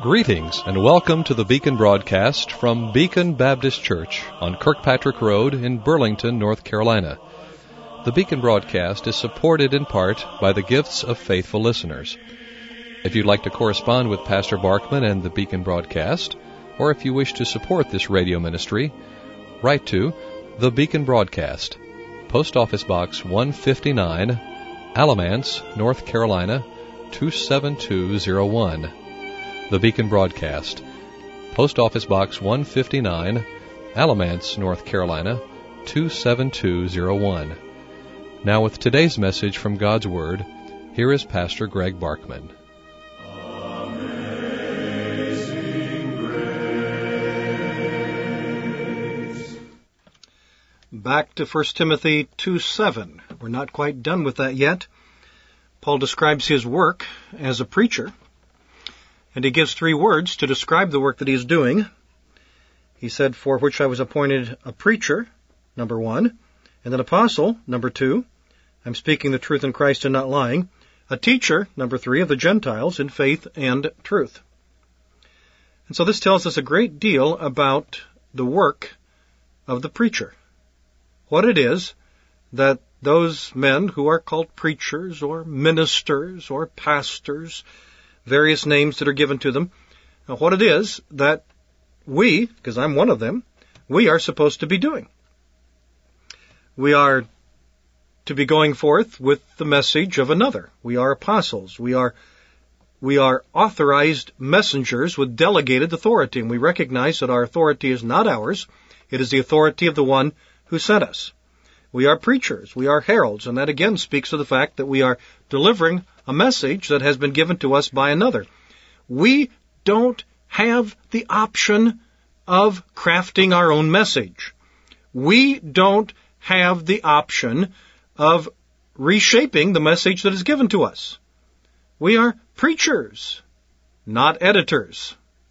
Greetings and welcome to the Beacon broadcast from Beacon Baptist Church on Kirkpatrick Road in Burlington, North Carolina. The Beacon broadcast is supported in part by the gifts of faithful listeners. If you'd like to correspond with Pastor Barkman and the Beacon broadcast, or if you wish to support this radio ministry, write to The Beacon Broadcast, Post Office Box 159, Alamance, North Carolina, 27201. The Beacon Broadcast, Post Office Box 159, Alamance, North Carolina, 27201. Now with today's message from God's Word, here is Pastor Greg Barkman. Back to 1 Timothy 2:7. We're not quite done with that yet. Paul describes his work as a preacher, and he gives 3 words to describe the work that he is doing. He said, for which I was appointed a preacher, number 1, and an apostle, number 2. I'm speaking the truth in Christ and not lying. A teacher, number 3, of the Gentiles in faith and truth. And so this tells us a great deal about the work of the preacher. What it is that those men who are called preachers or ministers or pastors, various names that are given to them, what it is that we, because I'm one of them, we are supposed to be doing. We are to be going forth with the message of another. We are apostles. We are authorized messengers with delegated authority, and we recognize that our authority is not ours. It is the authority of the one who sent us. We are preachers. We are heralds, and that again speaks to the fact that we are delivering a message that has been given to us by another. We don't have the option of crafting our own message. We don't have the option of reshaping the message that is given to us. We are preachers, not editors.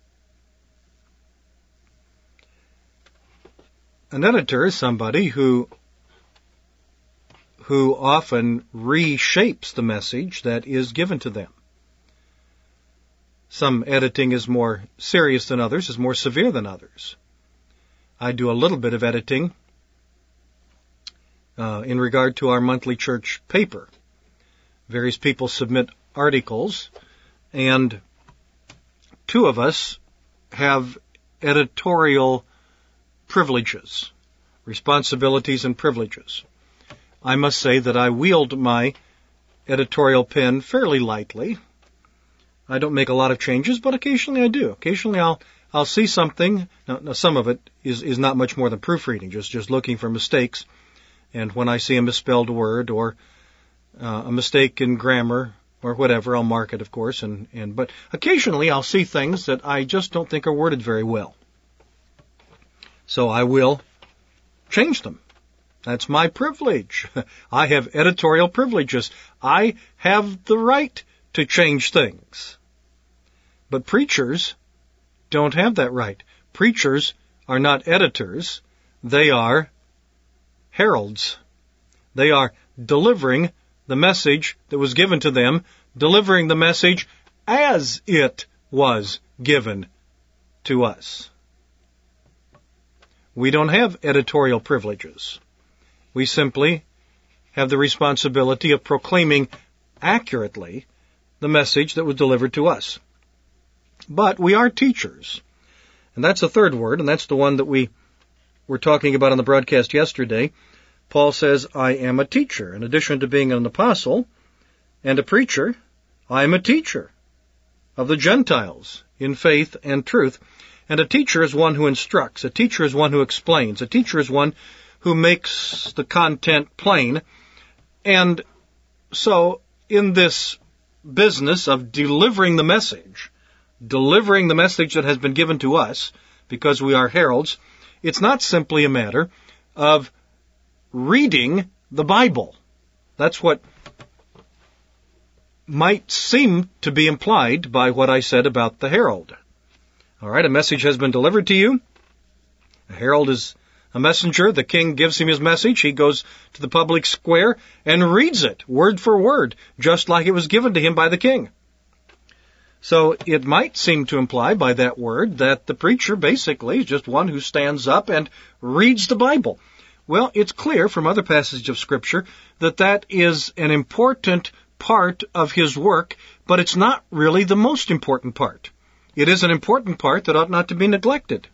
An editor is somebody who often reshapes the message that is given to them. Some editing is more serious than others, is more severe than others. I do a little bit of editing in regard to our monthly church paper. Various people submit articles, and 2 of us have editorial privileges, responsibilities and privileges. I must say that I wield my editorial pen fairly lightly. I don't make a lot of changes, but occasionally I do. Occasionally I'll see something. Now some of it is not much more than proofreading, just looking for mistakes. And when I see a misspelled word or a mistake in grammar or whatever, I'll mark it, of course. But occasionally I'll see things that I just don't think are worded very well. So I will change them. That's my privilege. I have editorial privileges. I have the right to change things. But preachers don't have that right. Preachers are not editors. They are heralds. They are delivering the message that was given to them, delivering the message as it was given to us. We don't have editorial privileges. We simply have the responsibility of proclaiming accurately the message that was delivered to us. But we are teachers. And that's the 3rd word, and that's the one that we were talking about on the broadcast yesterday. Paul says, I am a teacher. In addition to being an apostle and a preacher, I am a teacher of the Gentiles in faith and truth. And a teacher is one who instructs. A teacher is one who explains. A teacher is one who makes the content plain. And so in this business of delivering the message that has been given to us, because we are heralds, it's not simply a matter of reading the Bible. That's what might seem to be implied by what I said about the herald. All right, a message has been delivered to you. A herald is a messenger. The king gives him his message. He goes to the public square and reads it word for word, just like it was given to him by the king. So it might seem to imply by that word that the preacher basically is just one who stands up and reads the Bible. Well, it's clear from other passages of Scripture that that is an important part of his work, but it's not really the most important part. It is an important part that ought not to be neglected.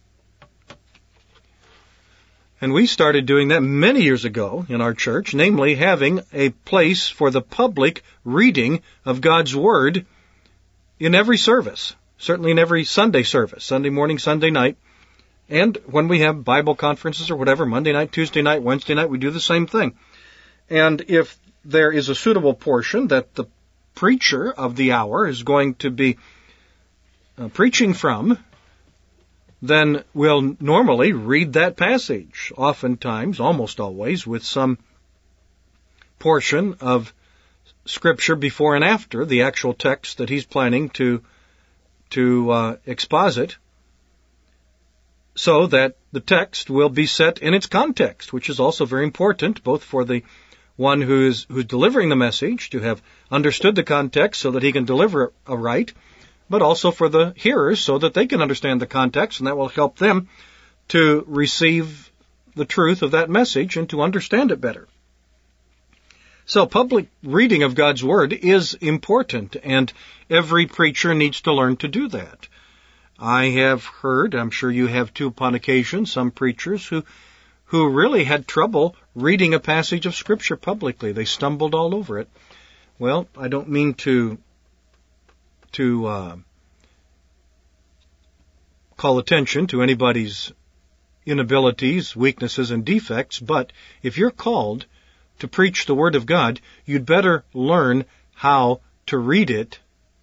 And we started doing that many years ago in our church, namely having a place for the public reading of God's Word in every service, certainly in every Sunday service, Sunday morning, Sunday night. And when we have Bible conferences or whatever, Monday night, Tuesday night, Wednesday night, we do the same thing. And if there is a suitable portion that the preacher of the hour is going to be preaching from, then we'll normally read that passage, oftentimes, almost always, with some portion of Scripture before and after the actual text that he's planning to exposit, so that the text will be set in its context, which is also very important, both for the one who's delivering the message to have understood the context so that he can deliver it aright, but also for the hearers so that they can understand the context, and that will help them to receive the truth of that message and to understand it better. So public reading of God's Word is important, and every preacher needs to learn to do that. I have heard, I'm sure you have too upon occasion, some preachers who really had trouble reading a passage of Scripture publicly. They stumbled all over it. Well, I don't mean to call attention to anybody's inabilities, weaknesses, and defects, but if you're called to preach the Word of God, you'd better learn how to read it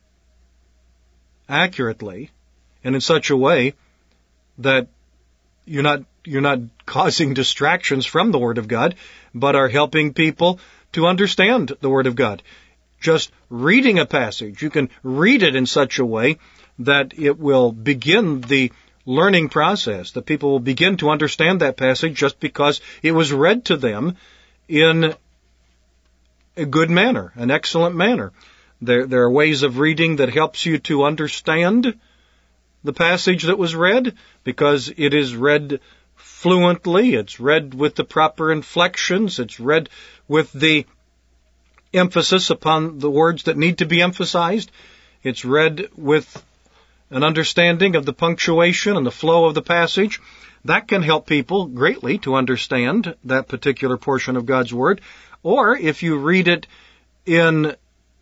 accurately and in such a way that you're not causing distractions from the Word of God, but are helping people to understand the Word of God. Just reading a passage, you can read it in such a way that it will begin the learning process, that people will begin to understand that passage just because it was read to them in a good manner, an excellent manner. There are ways of reading that helps you to understand the passage that was read, because it is read fluently, it's read with the proper inflections, it's read with the emphasis upon the words that need to be emphasized, it's read with an understanding of the punctuation and the flow of the passage. That can help people greatly to understand that particular portion of God's Word. Or if you read it in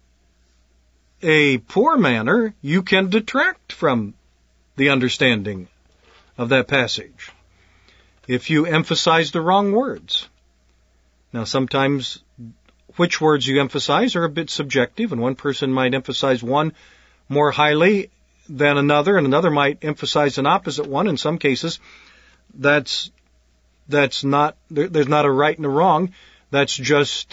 a poor manner, you can detract from the understanding of that passage if you emphasize the wrong words. Now, sometimes which words you emphasize are a bit subjective, and one person might emphasize one more highly than another, and another might emphasize an opposite one. In some cases, there's not a right and a wrong. That's just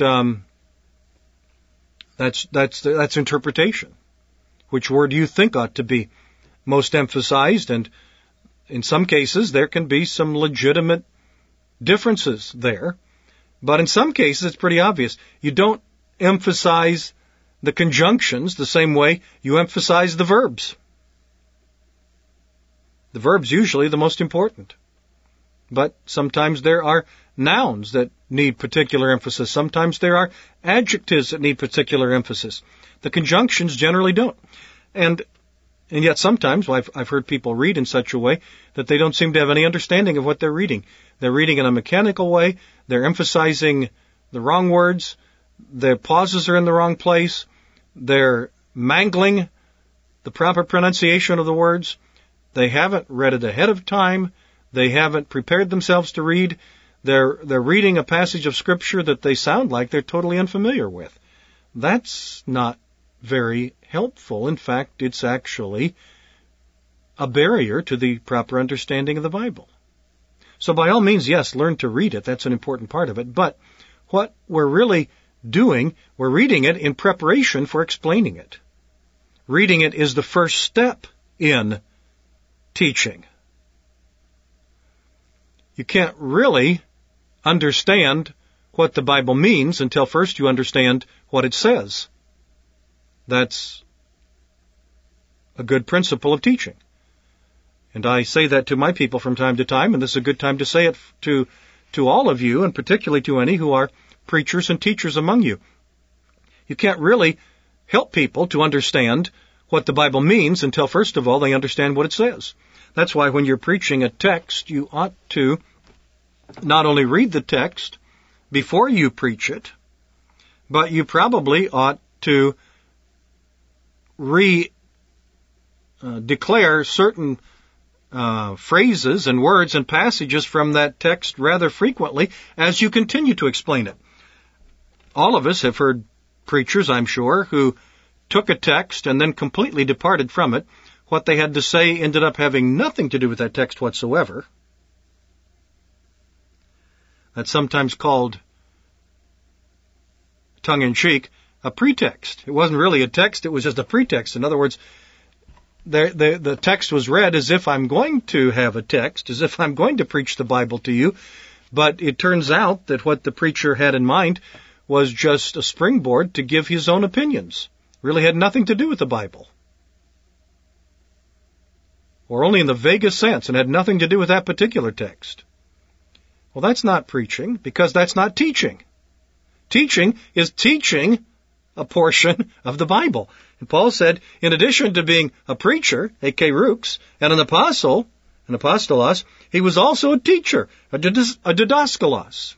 that's interpretation. Which word do you think ought to be most emphasized? And in some cases, there can be some legitimate differences there. But in some cases, it's pretty obvious. You don't emphasize the conjunctions the same way you emphasize the verbs. The verb's usually the most important. But sometimes there are nouns that need particular emphasis. Sometimes there are adjectives that need particular emphasis. The conjunctions generally don't. And yet sometimes I've heard people read in such a way that they don't seem to have any understanding of what they're reading. They're reading in a mechanical way. They're emphasizing the wrong words. Their pauses are in the wrong place. They're mangling the proper pronunciation of the words. They haven't read it ahead of time. They haven't prepared themselves to read. They're reading a passage of Scripture that they sound like they're totally unfamiliar with. That's not very helpful. In fact, it's actually a barrier to the proper understanding of the Bible. So by all means, yes, learn to read it. That's an important part of it. But what we're really doing, we're reading it in preparation for explaining it. Reading it is the first step in teaching. You can't really understand what the Bible means until first you understand what it says. That's a good principle of teaching. And I say that to my people from time to time, and this is a good time to say it to all of you, and particularly to any who are preachers and teachers among you. You can't really help people to understand what the Bible means until, first of all, they understand what it says. That's why when you're preaching a text, you ought to not only read the text before you preach it, but you probably ought to declare certain phrases and words and passages from that text rather frequently as you continue to explain it. All of us have heard preachers, I'm sure, who took a text and then completely departed from it. What they had to say ended up having nothing to do with that text whatsoever. That's sometimes called, tongue-in-cheek, a pretext. It wasn't really a text, it was just a pretext. In other words, the text was read as if I'm going to have a text, as if I'm going to preach the Bible to you, but it turns out that what the preacher had in mind was just a springboard to give his own opinions. Really had nothing to do with the Bible. Or only in the vaguest sense, and had nothing to do with that particular text. Well, that's not preaching, because that's not teaching. Teaching is teaching a portion of the Bible. And Paul said, in addition to being a preacher, a kerux, and an apostle, an apostolos, he was also a teacher, a didaskalos.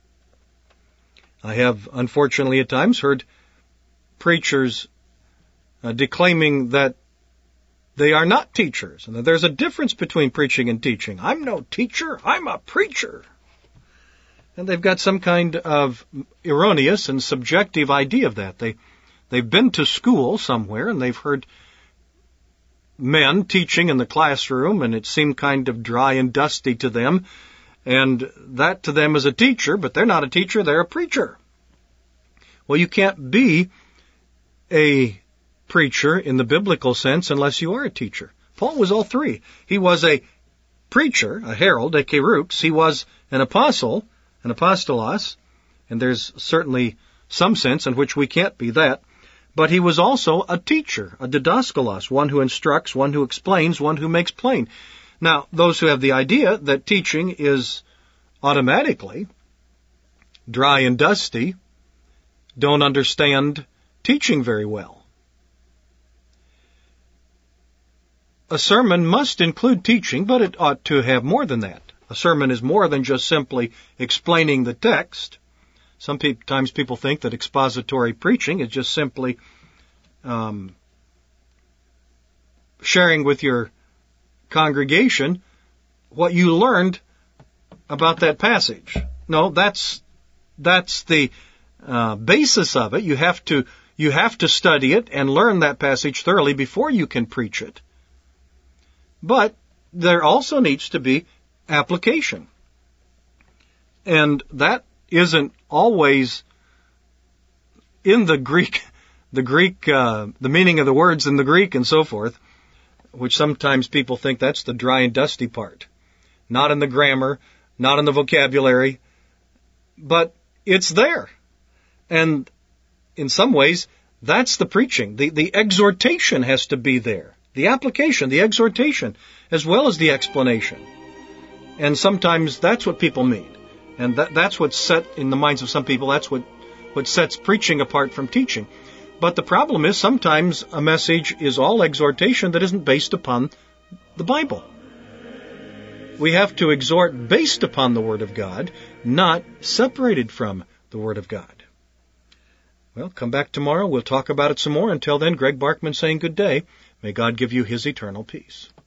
I have, unfortunately, at times heard preachers declaiming that they are not teachers, and that there's a difference between preaching and teaching. I'm no teacher, I'm a preacher. And they've got some kind of erroneous and subjective idea of that. They've been to school somewhere, and they've heard men teaching in the classroom, and it seemed kind of dry and dusty to them, and that to them is a teacher, but they're not a teacher, they're a preacher. Well, you can't be a preacher in the biblical sense unless you are a teacher. Paul was all three. He was a preacher, a herald, a kerux. He was an apostle, an apostolos, and there's certainly some sense in which we can't be that. But he was also a teacher, a didaskalos, one who instructs, one who explains, one who makes plain. Now, those who have the idea that teaching is automatically dry and dusty don't understand teaching very well. A sermon must include teaching, but it ought to have more than that. A sermon is more than just simply explaining the text. Sometimes people think that expository preaching is just simply sharing with your congregation what you learned about that passage. No, that's the basis of it. You have to study it and learn that passage thoroughly before you can preach it. But there also needs to be application. And that isn't always in the meaning of the words in the Greek and so forth, which sometimes people think that's the dry and dusty part. Not in the grammar, not in the vocabulary, but it's there. And in some ways, that's the preaching. The exhortation has to be there. The application, the exhortation, as well as the explanation. And sometimes that's what people mean. And that's what's set in the minds of some people. That's what sets preaching apart from teaching. But the problem is sometimes a message is all exhortation that isn't based upon the Bible. We have to exhort based upon the Word of God, not separated from the Word of God. Well, come back tomorrow. We'll talk about it some more. Until then, Greg Barkman saying good day. May God give you His eternal peace.